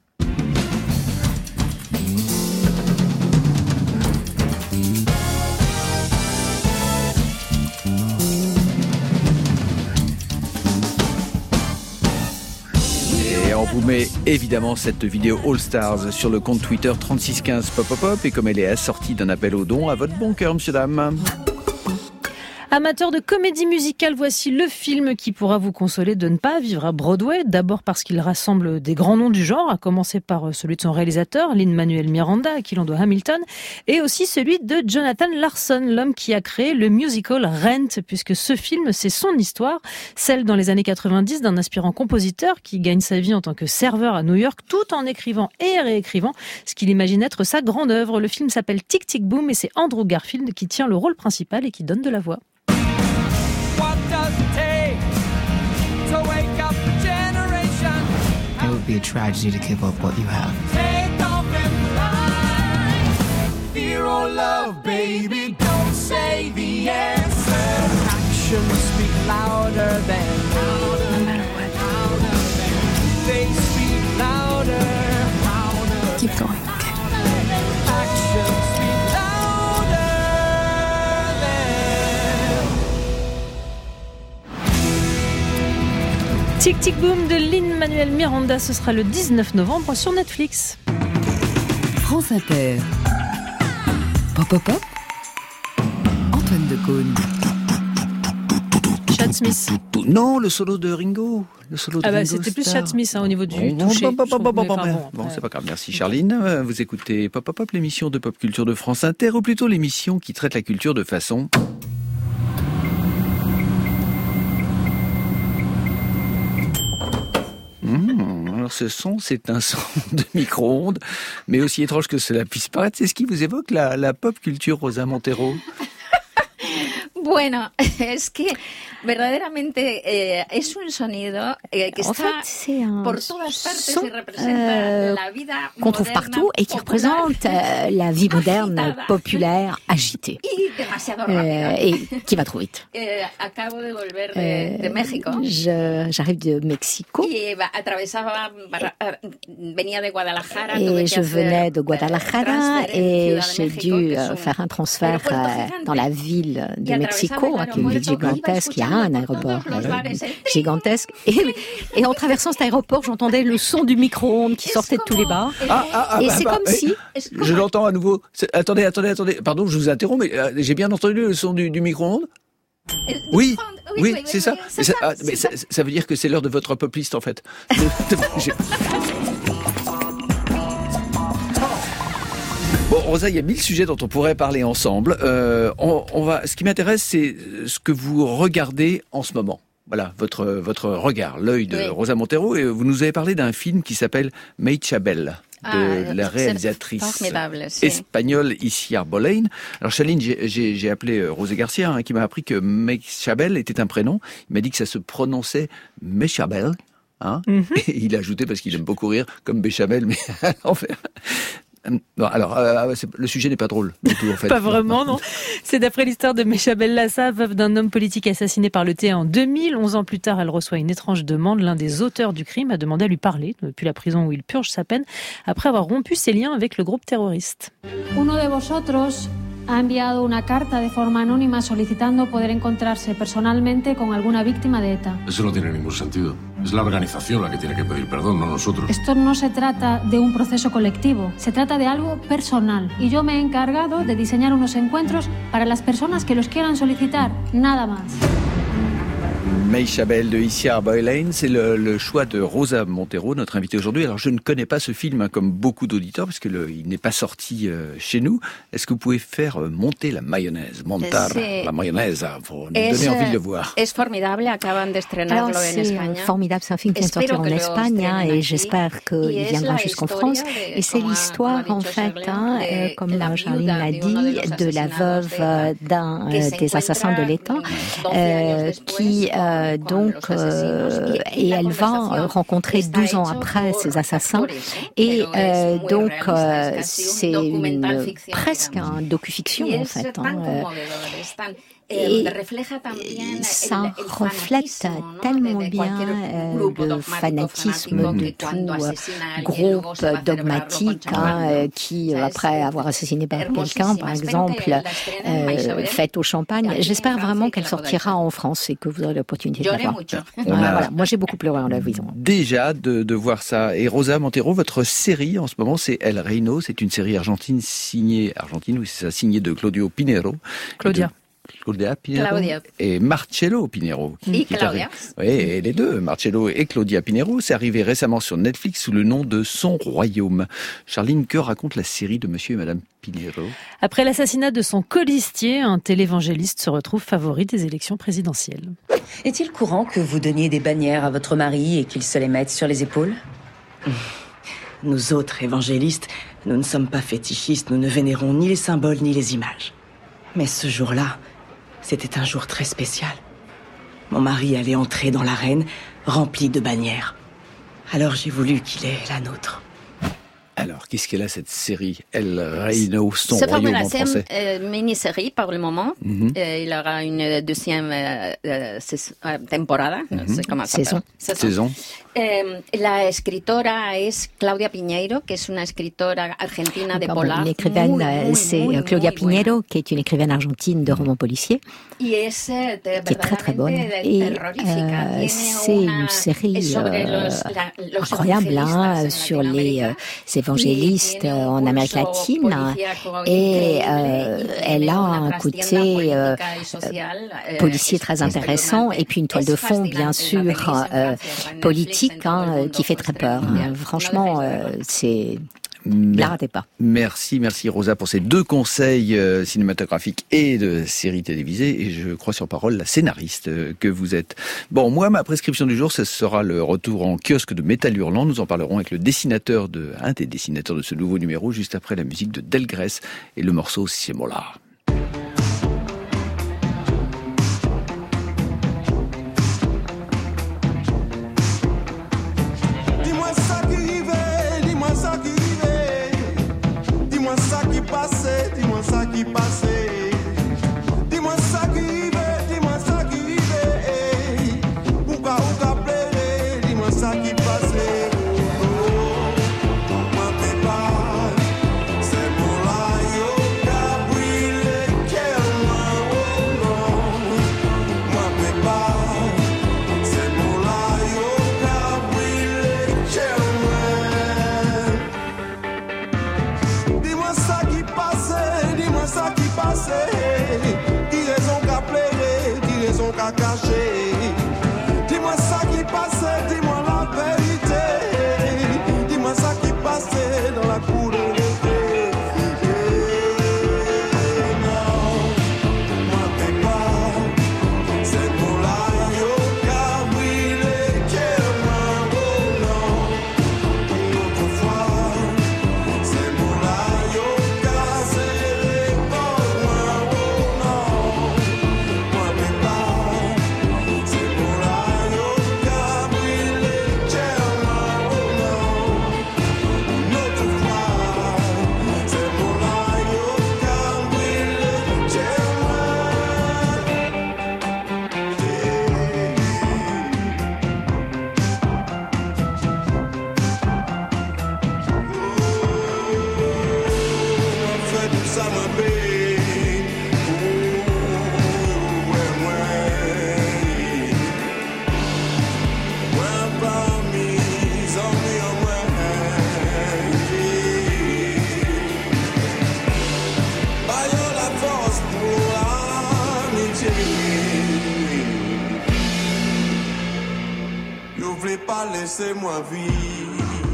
On vous met évidemment cette vidéo All Stars sur le compte Twitter trente-six quinze Pop Pop Pop et comme elle est assortie d'un appel au don, à votre bon cœur, monsieur, dame. Amateurs de comédie musicale, voici le film qui pourra vous consoler de ne pas vivre à Broadway. D'abord parce qu'il rassemble des grands noms du genre, à commencer par celui de son réalisateur, Lin-Manuel Miranda, à qui l'on doit Hamilton, et aussi celui de Jonathan Larson, l'homme qui a créé le musical Rent, puisque ce film, c'est son histoire, celle dans les années quatre-vingt-dix d'un aspirant compositeur qui gagne sa vie en tant que serveur à New York, tout en écrivant et réécrivant ce qu'il imagine être sa grande œuvre. Le film s'appelle Tic Tic Boom et c'est Andrew Garfield qui tient le rôle principal et qui donne de la voix. It would be a tragedy to give up what you have. Take off and fly. Fear or love, baby, don't say the answer. Actions speak louder than louder. No matter what. Louder than, they speak louder. Louder. Keep going, okay? Actions speak louder than. Tic Tic Boom de Lin-Manuel Miranda, ce sera le dix-neuf novembre sur Netflix. France Inter. Pop Pop Pop. Antoine Decaune. Chad Smith. Non, le solo de Ringo. Le solo de ah bah, Ringo c'était plus Starr. Chad Smith hein, au niveau du bon, toucher. Bon, bon, bon, bon, bon, enfin, bon, bon, c'est pas grave. Merci Charline. Vous écoutez Pop Pop Pop, l'émission de pop culture de France Inter, ou plutôt l'émission qui traite la culture de façon... Mmh, alors ce son, c'est un son de micro-ondes, mais aussi étrange que cela puisse paraître, c'est ce qui vous évoque la, la pop culture, Rosa Montero? Bueno, es que verdaderamente eh, es un sonido eh, que en está fait, por todas partes son, y representa euh, la vida qu'on trouve partout et qui représente euh, la vie moderne, agitada, populaire, agitée y demasiado euh, rápida. et qui va trop vite. Eh, acabo de volver de, Euh, de México. je, j'arrive de Mexico Y va- atravesaba, barra- venía de Guadalajara. tuve et que je hacer, venais de eh, Guadalajara transfer en et Ciudad de j'ai México, dû que es euh, un faire un transfert aeropuerto euh, gigante. dans la ville de Y Mexico, atravesaba hein, qui est une ville el aeropuerto, gigantesque, il y a iba un escuchando aéroport por todos los euh, bares, el gigantesque. Et, et en traversant cet aéroport, j'entendais le son du micro-ondes qui sortait de tous les bars. Ah, ah, ah, Et bah, c'est bah, comme mais si... Je l'entends à nouveau. C'est- Attendez, attendez, attendez. Pardon, je vous interromps, mais euh, j'ai bien entendu le son du, du micro-ondes? Oui, oui, c'est ça. Mais ça, ah, mais ça, ça veut dire que c'est l'heure de votre pop list, en fait. J'ai- Bon, Rosa, il y a mille sujets dont on pourrait parler ensemble. Euh, on, on va. Ce qui m'intéresse, c'est ce que vous regardez en ce moment. Voilà, votre votre regard, l'œil de Oui. Rosa Montero. Et vous nous avez parlé d'un film qui s'appelle May Chabel, de Ah, la c'est réalisatrice formidable, c'est- espagnole Isia Boleyn. Alors, Chaline, j'ai- j'ai j'ai appelé euh, Rosé Garcia, hein, qui m'a appris que May Chabel était un prénom. Il m'a dit que ça se prononçait May Chabel. Hein Et il a ajouté, parce qu'il aime beaucoup rire, comme Béchamel, mais à l'envers. Bon, alors, euh, c'est- le sujet n'est pas drôle du tout, en fait. Pas vraiment, non. C'est d'après l'histoire de Méchabel Lassa, veuve d'un homme politique assassiné par le T en deux mille. Onze ans plus tard, elle reçoit une étrange demande. L'un des auteurs du crime a demandé à lui parler depuis la prison où il purge sa peine, après avoir rompu ses liens avec le groupe terroriste. Uno de vosotros ha enviado una carta de forma anónima solicitando poder encontrarse personalmente con alguna víctima de ETA. Eso no tiene ningún sentido. Es la organización la que tiene que pedir perdón, no nosotros. Esto no se trata de un proceso colectivo, se trata de algo personal. Y yo me he encargado de diseñar unos encuentros para las personas que los quieran solicitar, nada más. May Chabel de Isia Boleyn, c'est le, le choix de Rosa Montero, notre invitée aujourd'hui. Alors, je ne connais pas ce film, hein, comme beaucoup d'auditeurs, parce que le, il n'est pas sorti euh, chez nous. Est-ce que vous pouvez faire euh, monter la mayonnaise, montar C'est- la mayonnaise, hein, pour nous Es, donner envie de eh, le voir? es formidable, acaban de estrenarlo Alors en c'est España. formidable, c'est un film qui vient de Espero sortir en que lo Espagne hein, estrenen et aquí. j'espère Y qu'il es viendra la jusqu'en historia France. de, Et c'est como ha- l'histoire como ha en dicho fait, Charlene, hein, euh, de comme la Charline viuda l'a de uno de dit, los de la asesinados veuve de euh, ETA, d'un que euh, se des assassins de l'État, encuentra euh, doce años qui después euh, con- donc con los asesinos. euh, Y- y et la elle va conversación euh, rencontrer está douze ans hecho après por ces assassins actores, ¿eh? et Pero es euh, muy donc realista, euh, es casi un c'est documental une, ficción, presque digamos. un docu-fiction Y en es fait. tan hein, euh, conmovedor, es tan- et eh, refleja también ça el- el reflète fanatismo, ¿no? tellement de- de bien cualquier euh, grupo le dogmático, fanatisme fanático, de que cuando tout euh, asesina a alguien, luego groupe se va a celebrarlo dogmatique con hein, champán. euh, qui, Ça, après c'est avoir assassiné par quelqu'un, hermosísima. par Espero exemple, que la estrenen en euh, Isabel, fête au champagne. aquí en J'espère Francia, vraiment y que qu'elle la podáis sortira ver. en France et que vous aurez l'opportunité de la Lloré voir. mucho. On a- Voilà. Moi, j'ai beaucoup pleuré en la visant. Déjà de, de voir ça. Et Rosa Montero, votre série en ce moment, c'est El Reino. C'est une série argentine signée, argentine, oui, c'est ça, signée de Claudio Pinero. Claudia. De- Claudia Pinero. Claudia. Et Marcello Pinero. Et qui est Claudia. arrivé- Oui, et les deux, Marcello et Claudia Pinero. C'est arrivé récemment sur Netflix sous le nom de Son Royaume. Charline, que raconte la série de Monsieur et Madame Pinero? Après l'assassinat de son colistier, un télévangéliste se retrouve favori des élections présidentielles. Est-il courant que vous donniez des bannières à votre mari et qu'il se les mette sur les épaules? Nous autres évangélistes, nous ne sommes pas fétichistes, nous ne vénérons ni les symboles ni les images. Mais ce jour-là, c'était un jour très spécial. Mon mari allait entrer dans l'arène remplie de bannières. Alors j'ai voulu qu'il ait la nôtre. Alors, qu'est-ce qu'elle a cette série El Reino, Son C'est Royaume formidable, en c'est une français? euh, mini-série pour le moment. Mhm. Euh, il y aura une deuxième euh, euh, sais- euh, temporada, no sé comment ça Saison. s'appelle. Saison. Eh, la escritora es Claudia Piñeiro, que es una escritora argentina de Pardon, polar. une écrivaine, muy, euh, muy, c'est muy, euh, Claudia muy buena. Pinheiro, qui est une écrivaine argentine de romans policiers, Y es eh, de- qui est très très bonne. verdaderamente Et terrorífica. euh, Tiene c'est una- une série es sobre euh, los- la- los incroyable evangelistas hein, en sur les Latinoamérica. euh, évangéliste en Amérique latine et euh, elle a un côté euh, policier très intéressant et puis une toile de fond bien sûr euh, politique hein, qui fait très peur. Franchement, euh, c'est... Ne la ratez pas. Merci, merci Rosa pour ces deux conseils euh, cinématographiques et de séries télévisées. Et je crois sur parole la scénariste euh, que vous êtes. Bon, moi, ma prescription du jour, ce sera le retour en kiosque de Métal Hurlant. Nous en parlerons avec le dessinateur de, un des dessinateurs de ce nouveau numéro, juste après la musique de Delgrès et le morceau Siemola. Dis-moi ça qui passait, dis-moi ça qui arrivait, dis-moi ça qui arrivait, pourquoi ou qu'a pleuré, dis-moi ça qui passait, oh, moi t'es pas, c'est pour la yo qu'a brûlé, quel moi, oh non, moi t'es pas, c'est pour la yo qu'a brûlé, quel moi, dis-moi ça qui passait, dis-moi ça qui passait, qui raison qu'a pleuré, qui raison qu'a caché, dis-moi ça qui passait, dis-moi la vérité, dis-moi ça qui passait dans la cour de l'été, non, moi t'es pas, c'est pour la yo qu'a brûlé, quel moi, oh non, une autre fois, c'est pour la yo qu'a serré, oh moi, oh non, moi t'es pas, c'est pour la yo qu'a brûlé, quel moi, oh non, une autre fois, c'est pour la yo qu'a brûlé, quel moi. Fait tout ça me paye, ouais, ouais, ouais, parmi les amis, ouais, bah y'a la force pour l'amitié, you voulez pas laisser moi vivre.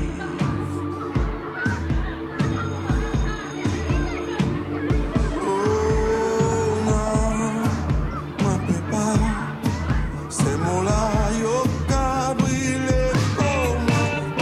Oh non, moi peux pas, c'est mon là, yo qu'a brûlé, oh moi,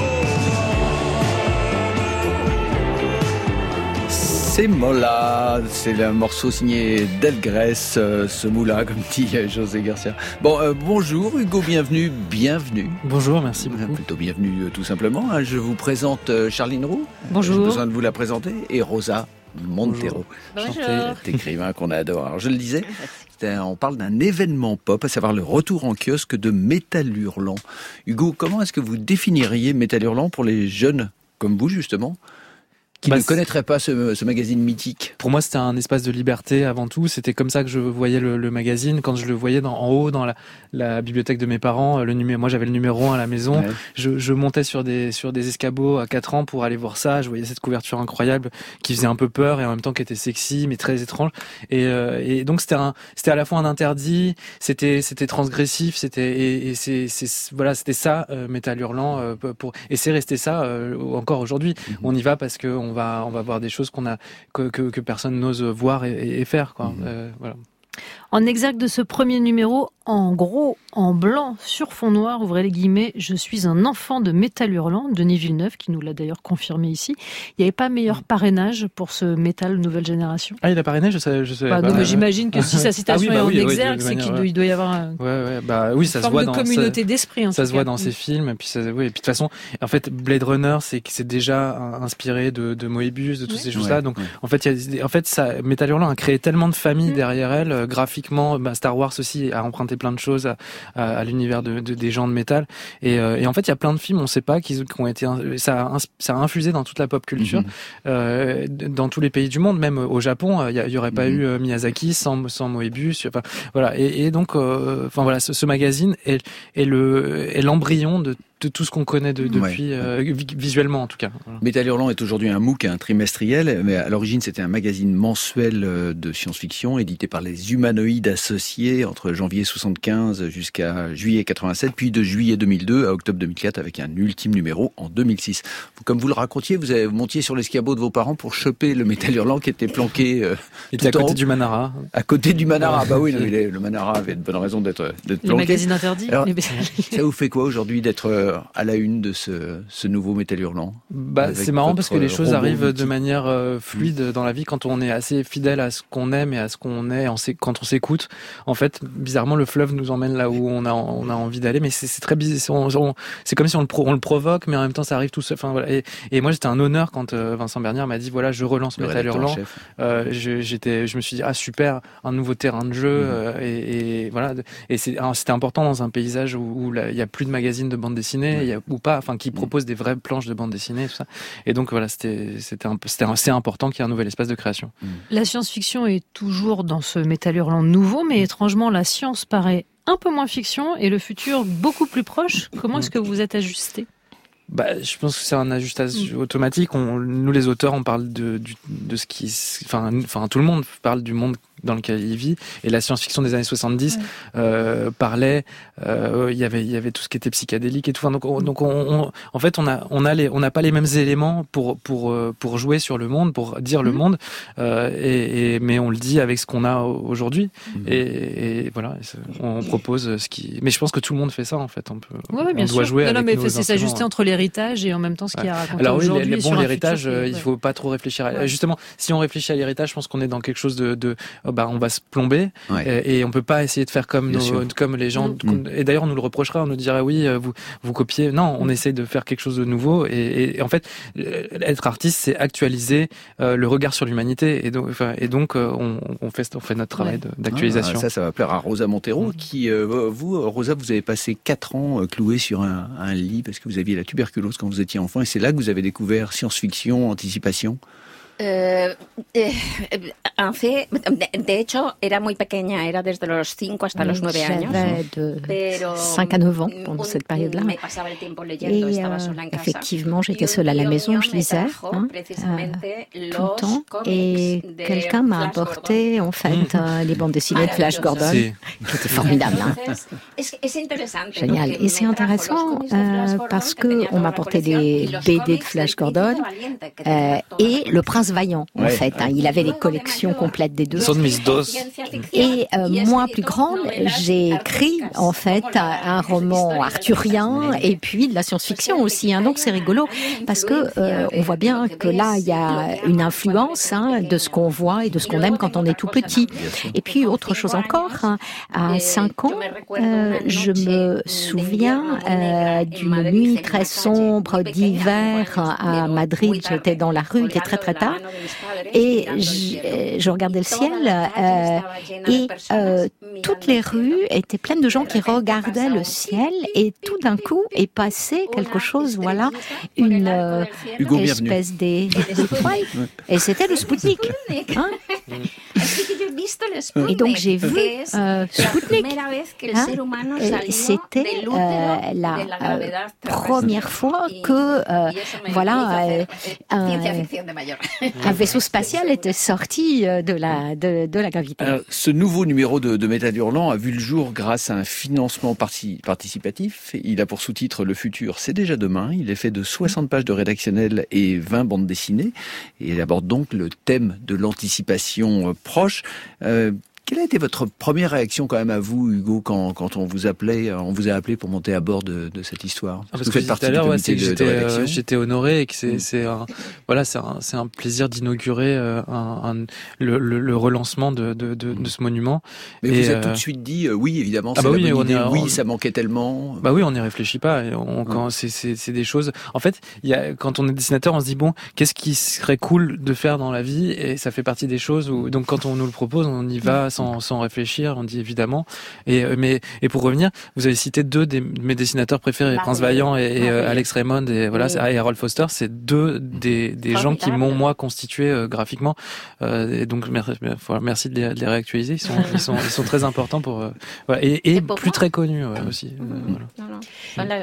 C'est Mola, c'est le morceau signé Delgrès, euh, ce moula, comme dit euh, José Garcia. Bon, euh, bonjour Hugo, bienvenue, bienvenue. Bonjour, merci beaucoup. Euh, plutôt bienvenue euh, tout simplement. Hein. Je vous présente euh, Charline Roux. Bonjour. J'ai besoin de vous la présenter. Et Rosa Montero. Bonjour. Cet écrivain qu'on adore. Alors je le disais, un, on parle d'un événement pop, à savoir le retour en kiosque de Métal Hurlant. Hugo, comment est-ce que vous définiriez Métal Hurlant pour les jeunes comme vous justement qui bah, ne connaîtraient pas ce, ce magazine mythique? Pour moi, c'était un espace de liberté avant tout. C'était comme ça que je voyais le, le magazine. Quand je le voyais dans, en haut, dans la, la bibliothèque de mes parents, le numéro, moi j'avais le numéro un à la maison. Ouais. Je, je montais sur des, sur des escabeaux à quatre ans pour aller voir ça. Je voyais cette couverture incroyable qui faisait un peu peur et en même temps qui était sexy, mais très étrange. Et, euh, et donc c'était un, c'était à la fois un interdit, c'était, c'était transgressif, c'était, et, et c'est, c'est, voilà, c'était ça, euh, Métal Hurlant, euh, pour, et c'est resté ça euh, encore aujourd'hui. Mm-hmm. On y va parce que on va on va voir des choses qu'on a que que, que personne n'ose voir et, et faire quoi. Mmh. Euh, voilà. En exergue de ce premier numéro, en gros, en blanc, sur fond noir, ouvrez les guillemets, je suis un enfant de Métal Hurlant, Denis Villeneuve, qui nous l'a d'ailleurs confirmé ici. Il n'y avait pas meilleur parrainage pour ce métal nouvelle génération? Ah, il a parrainé, je sais, je sais bah, pas. Non, mais j'imagine que si sa citation ah, oui, bah, est en oui, exergue, oui, c'est manière, qu'il ouais. doit y avoir un, ouais, ouais, bah, oui, ça une se voit forme de dans communauté ça, d'esprit. En ça se voit cas. dans ses films, et puis, ça, oui, et puis de toute façon, en fait, Blade Runner, c'est que c'est déjà inspiré de, de Moebius, de toutes oui. ces choses-là. Ouais, donc, ouais. en fait, il y a, en fait, ça, Métal Hurlant a créé tellement de familles mmh. derrière elle, euh, graphiquement, bah, Star Wars aussi a emprunté plein de choses à, à, à l'univers de, de, des gens de métal. Et, euh, et en fait, il y a plein de films, on sait pas, qui, qui ont été, ça a, ça a infusé dans toute la pop culture, mmh. euh, dans tous les pays du monde, même au Japon, il y, y aurait pas mmh. eu euh, Miyazaki sans, sans Moebius. Enfin, voilà. Et, et donc, euh, enfin voilà, ce, ce magazine est, est le, est l'embryon de de tout ce qu'on connaît de, depuis, ouais. euh, visuellement en tout cas. Voilà. Métal Hurlant est aujourd'hui un MOOC, un trimestriel, mais à l'origine c'était un magazine mensuel de science-fiction édité par les Humanoïdes Associés entre janvier soixante-quinze jusqu'à juillet quatre-vingt-sept, puis de juillet deux mille deux à octobre deux mille quatre avec un ultime numéro en deux mille six. Comme vous le racontiez, vous, avez, vous montiez sur l'escabeau de vos parents pour choper le Métal Hurlant qui était planqué euh, Il était à côté du Manara. À côté du Manara, bah oui, non, il est, le Manara avait de bonnes raisons d'être, d'être planqué. Le magazine interdit. Alors, ça vous fait quoi aujourd'hui d'être à la une de ce, ce nouveau Métal Hurlant? Bah, c'est marrant parce que les choses arrivent multi. de manière euh, fluide mmh. dans la vie quand on est assez fidèle à ce qu'on aime et à ce qu'on est, on sait, quand on s'écoute. En fait, bizarrement, le fleuve nous emmène là où on a, on a envie d'aller, mais c'est, c'est très bizarre. On, on, c'est comme si on le, pro, on le provoque, mais en même temps, ça arrive tout seul. Enfin, voilà. Et, et moi, c'était un honneur quand euh, Vincent Bernière m'a dit voilà, je relance le Métal Hurlant. Euh, je, j'étais, je me suis dit ah super, un nouveau terrain de jeu mmh. euh, et, et voilà. Et c'est, c'était important dans un paysage où, où il y a plus de magazines de bande dessinée, il y a, ou pas, enfin qui proposent des vraies planches de bande dessinée, tout ça. Et donc voilà, c'était, c'était, un, c'était assez important qu'il y ait un nouvel espace de création. La science-fiction est toujours dans ce Métal Hurlant nouveau, mais étrangement, la science paraît un peu moins fiction et le futur beaucoup plus proche. Comment est-ce que vous êtes ajusté ? Bah, je pense que c'est un ajustage mmh. automatique. On, nous, les auteurs, on parle de, du, de ce qui, enfin, enfin, tout le monde parle du monde dans lequel il vit. Et la science-fiction des années soixante-dix ouais. euh, parlait. Euh, il y avait, il y avait tout ce qui était psychédélique et tout. Enfin, donc, on, donc, on, on, en fait, on a, on a les, on n'a pas les mêmes éléments pour, pour, pour jouer sur le monde, pour dire mmh. le monde. Euh, et, et, mais on le dit avec ce qu'on a aujourd'hui. Mmh. Et, et voilà, on propose ce qui. Mais je pense que tout le monde fait ça, en fait. On peut. Ouais, bien on doit sûr. jouer. Non, avec non, mais c'est s'ajuster entre l'héritage et en même temps ce qu'il y a raconté Alors oui, aujourd'hui. Les, les, bon, sur l'héritage, futur, euh, il faut pas trop réfléchir. À... Ouais. Justement, si on réfléchit à l'héritage, je pense qu'on est dans quelque chose de, de oh, bah, on va se plomber ouais. et, et on peut pas essayer de faire comme nos, comme les gens. Mmh. Et d'ailleurs, on nous le reprocherait, on nous dirait oui, vous vous copiez. Non, on mmh. essaye de faire quelque chose de nouveau. Et, et, et en fait, être artiste, c'est actualiser euh, le regard sur l'humanité. Et donc, enfin, et donc, euh, on, on fait, on fait notre travail ouais. de, d'actualisation. Ah, ça, ça va plaire à Rosa Montero, mmh. qui, euh, vous, Rosa, vous avez passé quatre ans euh, clouée sur un, un lit parce que vous aviez la tuberculose quand vous étiez enfant, et c'est là que vous avez découvert science-fiction, anticipation. Eh, eh, en fait, de hecho, era muy pequeña, era desde los cinco hasta los nueve años. J'avais de cinq à neuf ans pendant cette période-là. Et euh, effectivement, j'étais seule à la maison, je lisais hein, euh, tout le temps. Et quelqu'un m'a apporté, en fait, euh, les bandes dessinées de Flash Gordon. C'était formidable. Hein. Génial. Et c'est intéressant euh, parce qu'on m'a apporté des B D de Flash Gordon euh, et Le Prince Vaillant, en ouais, fait. Hein. Il avait les collections complètes des deux. Et euh, moi, plus grande, j'ai écrit, en fait, un roman arthurien et puis de la science-fiction aussi. Hein. Donc, c'est rigolo parce que euh, on voit bien que là, il y a une influence hein, de ce qu'on voit et de ce qu'on aime quand on est tout petit. Et puis, autre chose encore, hein, à cinq ans, euh, je me souviens euh, d'une nuit très sombre d'hiver à Madrid. J'étais dans la rue, il était très très tard. Et je, je regardais le ciel euh, et euh, toutes les rues étaient pleines de gens qui regardaient le ciel et tout d'un coup est passé quelque chose, voilà, une euh, espèce des... Et c'était le Spoutnik. Hein et donc j'ai vu euh, Spoutnik. Hein et c'était euh, la euh, première fois que euh, voilà euh, un, un vaisseau spatial était sorti de la de, de la gravité. Alors, ce nouveau numéro de, de Métal Hurlant a vu le jour grâce à un financement parti, participatif. Il a pour sous-titre Le futur, c'est déjà demain. Il est fait de soixante pages de rédactionnel et vingt bandes dessinées. Et il aborde donc le thème de l'anticipation proche. Euh, Quelle a été votre première réaction quand même à vous, Hugo, quand, quand on vous appelait, on vous a appelé pour monter à bord de, de cette histoire? Parce, Parce que vous faites partie du comité ouais, de, de rédaction. Euh, j'étais honoré et que c'est, mmh. c'est un, voilà, c'est un, c'est un plaisir d'inaugurer euh, un, un, le, le, le relancement de, de, de, de ce monument. Mais et vous euh... avez tout de suite dit euh, oui, évidemment, c'est ah bah la oui, bonne idée. Est, oui, on... ça manquait tellement. Bah oui, on n'y réfléchit pas. On, mmh. quand c'est, c'est, c'est des choses. En fait, il y a, quand on est dessinateur, on se dit bon, qu'est-ce qui serait cool de faire dans la vie? Et ça fait partie des choses où, donc quand on nous le propose, on y va sans, sans réfléchir. On dit évidemment. Et mais et pour revenir, vous avez cité deux de mes dessinateurs préférés, Prince Vaillant et, et euh, Alex Raymond et voilà, oui. et Harold Foster. C'est deux des des gens qui m'ont moi constitué euh, graphiquement. Euh, et donc merci, merci de les, de les réactualiser. Ils sont ils sont ils sont très importants pour euh, voilà, et, et plus très connus ouais, aussi. Euh, voilà. Non, non. Voilà.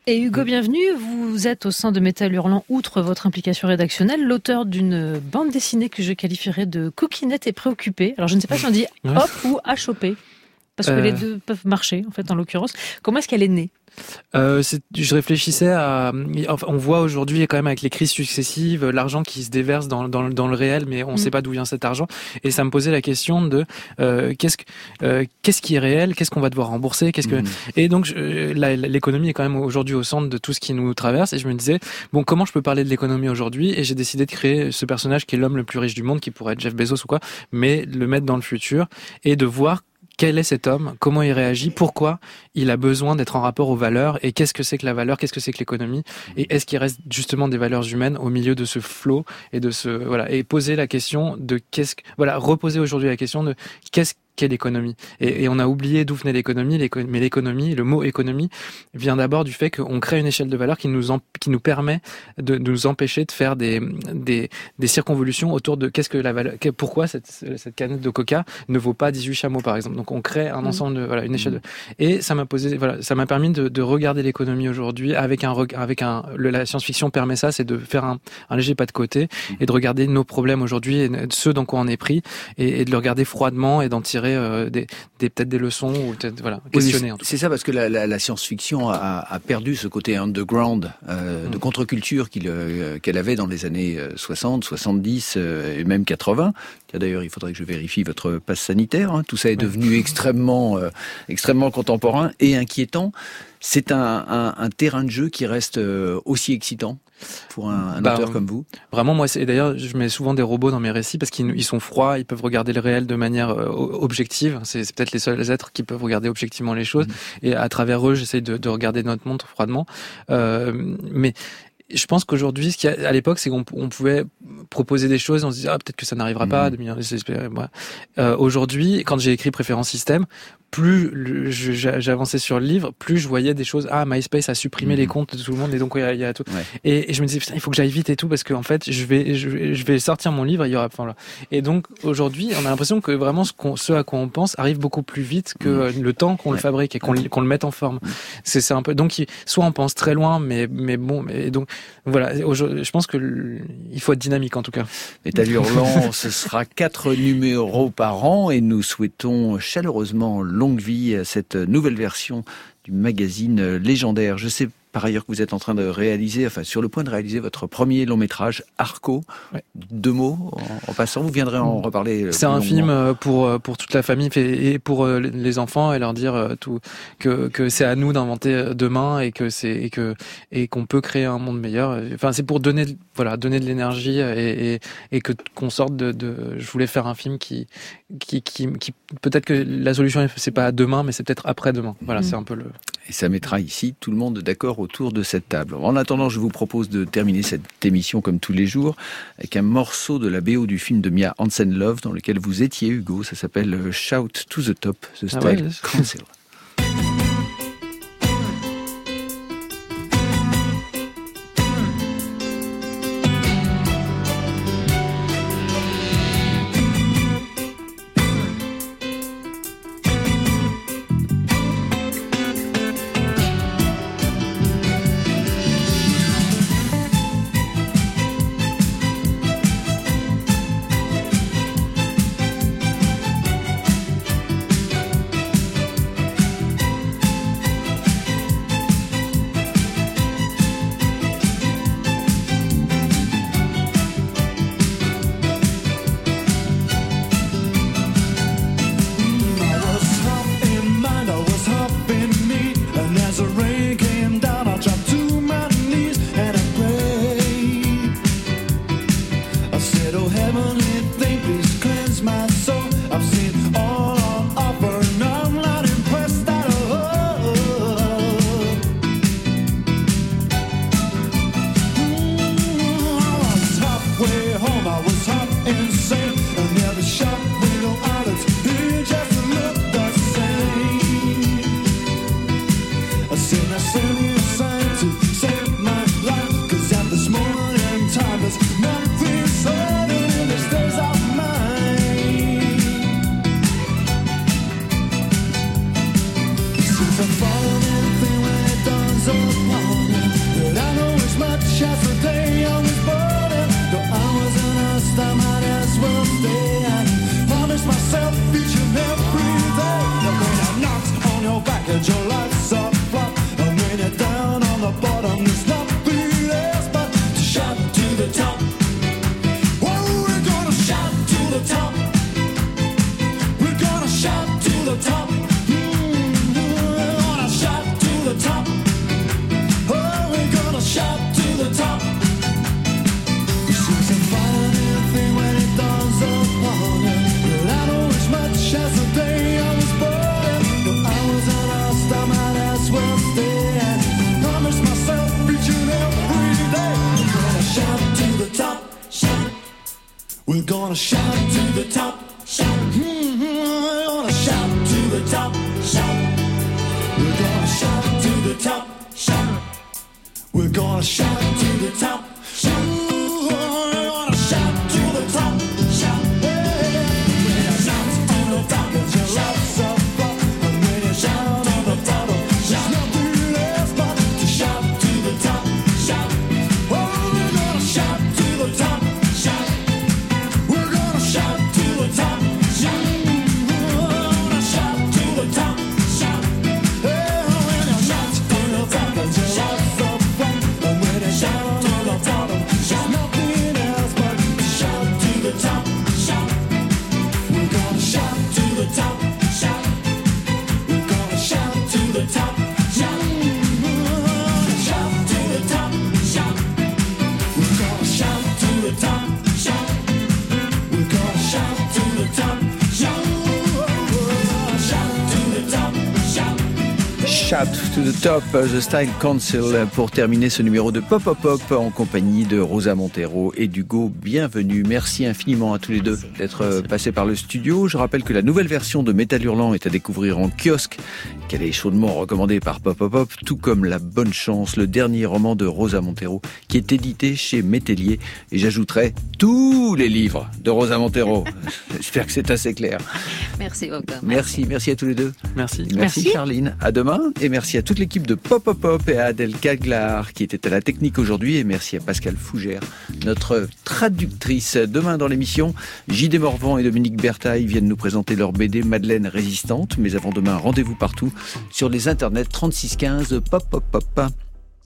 Et Hugo, bienvenue. Vous êtes au sein de Métal Hurlant, outre votre implication rédactionnelle, l'auteur d'une bande dessinée que je qualifierais de coquinette et préoccupée. Alors je ne sais pas si on dit Ouais. hop ou à choper, parce que Euh. les deux peuvent marcher, en fait, en l'occurrence. Comment est-ce qu'elle est née ? Euh, c'est, je réfléchissais à, enfin, on voit aujourd'hui quand même avec les crises successives l'argent qui se déverse dans, dans, dans le réel, mais on ne Mm. sait pas d'où vient cet argent. Et ça me posait la question de euh, qu'est-ce que, euh, qu'est-ce qui est réel, qu'est-ce qu'on va devoir rembourser, qu'est-ce que. Mm. Et donc je, la, l'économie est quand même aujourd'hui au centre de tout ce qui nous traverse. Et je me disais bon, comment je peux parler de l'économie aujourd'hui ? Et j'ai décidé de créer ce personnage qui est l'homme le plus riche du monde, qui pourrait être Jeff Bezos ou quoi, mais le mettre dans le futur et de voir quel est cet homme, comment il réagit, pourquoi il a besoin d'être en rapport aux valeurs et qu'est-ce que c'est que la valeur, qu'est-ce que c'est que l'économie et est-ce qu'il reste justement des valeurs humaines au milieu de ce flot et de ce voilà et poser la question de qu'est-ce que voilà reposer aujourd'hui la question de qu'est-ce qu'est l'économie et, et on a oublié d'où venait l'économie, l'éco- mais l'économie, le mot économie vient d'abord du fait qu'on crée une échelle de valeur qui nous en, qui nous permet de, de nous empêcher de faire des des des circonvolutions autour de qu'est-ce que la valeur, que- pourquoi cette cette canette de Coca ne vaut pas dix-huit chameaux par exemple. Donc on crée un ensemble de voilà une échelle de et ça m'a posé voilà ça m'a permis de, de regarder l'économie aujourd'hui avec un reg- avec un le, la science-fiction permet ça, c'est de faire un, un léger pas de côté et de regarder nos problèmes aujourd'hui et ceux dans quoi on est pris et, et de le regarder froidement et d'en tirer euh, des, des peut-être des leçons ou peut-être voilà questionner. Oui, en tout c'est ça parce que la, la, la science-fiction a, a perdu ce côté underground euh, Mm. de contre-culture qu'il, euh, qu'elle avait dans les années soixante, soixante-dix euh, et même quatre-vingts. D'ailleurs, il faudrait que je vérifie votre passe sanitaire. Hein. Tout ça est devenu extrêmement, euh, extrêmement contemporain et inquiétant. C'est un, un, un terrain de jeu qui reste euh, aussi excitant pour un, un Bah, auteur comme vous. Vraiment, moi, c'est, et d'ailleurs, je mets souvent des robots dans mes récits parce qu'ils ils sont froids, ils peuvent regarder le réel de manière euh, objective. C'est, c'est peut-être les seuls êtres qui peuvent regarder objectivement les choses. Mmh. Et à travers eux, j'essaye de, de regarder notre monde froidement. Euh, mais je pense qu'aujourd'hui, ce qu'il y a à l'époque, c'est qu'on on pouvait proposer des choses, on se disait ah peut-être que ça n'arrivera mmh. pas, de millions d'espérer. Ouais. Euh, aujourd'hui, quand j'ai écrit Préférence Système, plus le, je, j'avançais sur le livre, plus je voyais des choses. Ah, MySpace a supprimé mmh. les comptes de tout le monde et donc il y a, il y a tout. Ouais. Et, et je me disais putain, il faut que j'aille vite et tout parce qu'en fait, je vais, je vais, je vais sortir mon livre. Et il y aura, enfin là. Et donc aujourd'hui, on a l'impression que vraiment ce, qu'on, ce à quoi on pense arrive beaucoup plus vite que mmh. le temps qu'on ouais. le fabrique et qu'on, qu'on le mette en forme. Mmh. C'est, c'est un peu. Donc soit on pense très loin, mais mais bon, mais donc voilà. Je pense que il faut être dynamique en tout cas. Métal Hurlant, ce sera quatre numéros par an et nous souhaitons chaleureusement longue vie à cette nouvelle version du magazine légendaire. Je sais par ailleurs que vous êtes en train de réaliser, enfin sur le point de réaliser votre premier long métrage, Arco. Ouais. Deux mots en, en passant, vous viendrez en reparler. C'est un film pour pour toute la famille et pour les enfants et leur dire tout que que c'est à nous d'inventer demain et que c'est et que et qu'on peut créer un monde meilleur. Enfin, c'est pour donner voilà donner de l'énergie et et, et que qu'on sorte de, de. Je voulais faire un film qui qui qui, qui peut-être que la solution c'est pas demain, mais c'est peut-être après demain. Voilà, mmh. c'est un peu le. Et ça mettra ici tout le monde d'accord autour de cette table. En attendant, je vous propose de terminer cette émission comme tous les jours avec un morceau de la B O du film de Mia Hansen-Løve dans lequel vous étiez, Hugo. Ça s'appelle Shout to the Top, The Style ah ouais, Council. We're gonna shout to the top, shout. Mm-hmm. We're gonna shout to the top, shout. We're gonna shout to the top, shout. We're gonna shout to the top, shout. We're gonna shout to the top, shout. When you shout to the top, you shout so far. And when you shout to the top, shout. Nothing else but to shout to the top, shout. Oh, we're gonna shout to the top, shout. We're gonna shout to the top, shout. We're gonna shout to the top, shout. Hey, when you shout to the top, you shout so far. And when you shout to the top, shout. Nothing else but to shout to the top, shout. We're gonna shout to the top, shout. We're gonna shout to the top, shout. We're gonna shout to the top, shout. We're gonna shout to the top, shout. We're gonna shout to the top, shout. We're gonna shout to the top, shout. Shout to the Top, The Style Council, pour terminer ce numéro de Pop Pop Pop en compagnie de Rosa Montero et d'Hugo. Bienvenue. Merci infiniment à tous les deux d'être passés par le studio. Je rappelle que la nouvelle version de Métal Hurlant est à découvrir en kiosque, qu'elle est chaudement recommandée par Pop Pop Pop, tout comme La Bonne Chance, le dernier roman de Rosa Montero, qui est édité chez Métellier. Et j'ajouterai tous les livres de Rosa Montero. J'espère que c'est assez clair. Merci beaucoup. Merci, merci à tous les deux. Merci. Merci, Merci. Charline. À demain. Et merci à toute l'équipe de Pop Pop Pop et à Adèle Caglar qui était à la technique aujourd'hui. Et merci à Pascal Fougère, notre traductrice. Demain dans l'émission, J D Morvan et Dominique Bertaille viennent nous présenter leur B D Madeleine Résistante. Mais avant demain, rendez-vous partout sur les internets trente-six quinze Pop Pop Pop.